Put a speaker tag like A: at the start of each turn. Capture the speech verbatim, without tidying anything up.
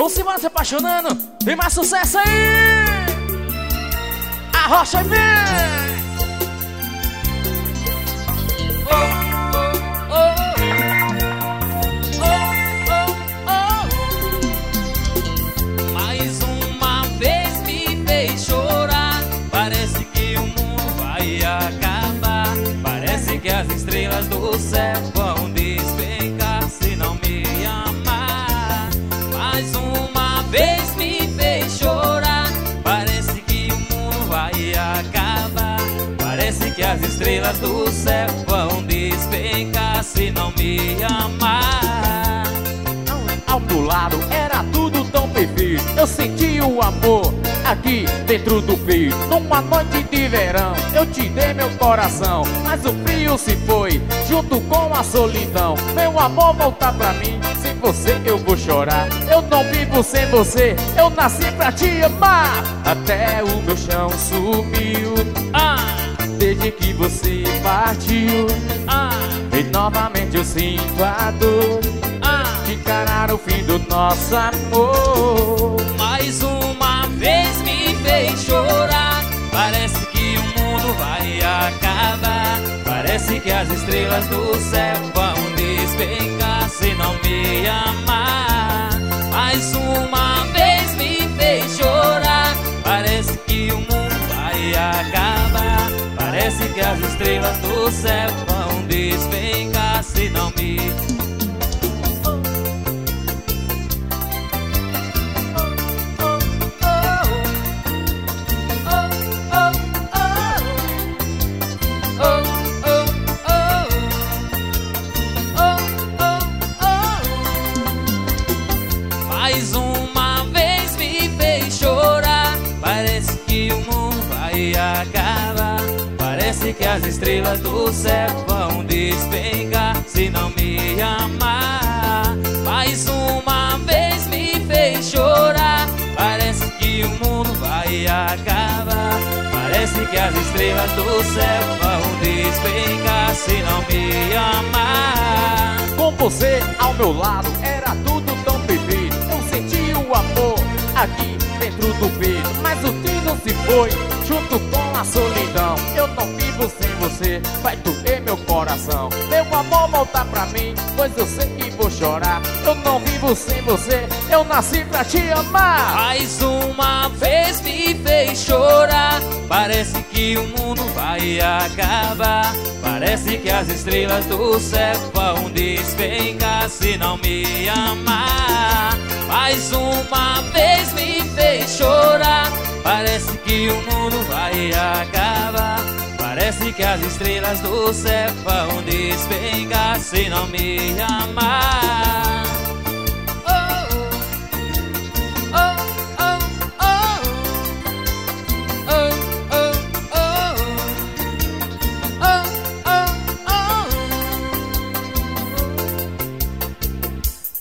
A: Vamos embora se apaixonando. Tem mais sucesso aí. A Rocha vem. Oh, oh, oh. Oh, oh, oh. Mais uma vez me fez chorar. Parece que o mundo vai acabar. Parece que as estrelas do céu vão despencar se não me amar. Mais uma vez me fez chorar. Parece que o mundo vai acabar. Parece que as estrelas do céu vão despencar se não me amar.
B: Ao meu lado era tudo tão perfeito. Eu senti o amor aqui dentro do peito. Numa noite de verão eu te dei meu coração, mas o frio se foi junto com a solidão. Meu amor, volta pra mim, sem você eu vou chorar. Eu não vivo sem você, eu nasci pra te amar. Até o meu chão sumiu,
A: Ah,
B: desde que você partiu.
A: ah,
B: E novamente eu sinto a dor
A: ah.
B: de encarar o fim do nosso amor.
A: Mais uma vez me fez chorar. Parece que o mundo vai acabar. Parece que as estrelas do céu vão despencar se não me amar. Mais uma vez me fez chorar. Parece que o mundo vai acabar. Parece que as estrelas do céu vão despencar se não me amar. Mais uma vez me fez chorar. Parece que o mundo vai acabar. Parece que as estrelas do céu vão despencar se não me amar. Mais uma vez me fez chorar. Parece que o mundo vai acabar. Parece que as estrelas do céu vão despencar se não me amar.
B: Com você ao meu lado era tudo tão perfeito. Eu senti o amor aqui dentro do peito, mas o tino se foi junto com a solidão. Eu não vivo sem você, vai doer meu coração. Meu amor, volta pra mim, pois eu sei que vou chorar. Eu não vivo sem você, eu nasci pra te amar.
A: Mais uma vez me fez chorar. Parece que o mundo vai acabar. Parece que as estrelas do céu vão despencar se não me amar. Mais uma vez me fez chorar. Parece que o mundo vai acabar. Parece que as estrelas do céu vão despencar se não me amar.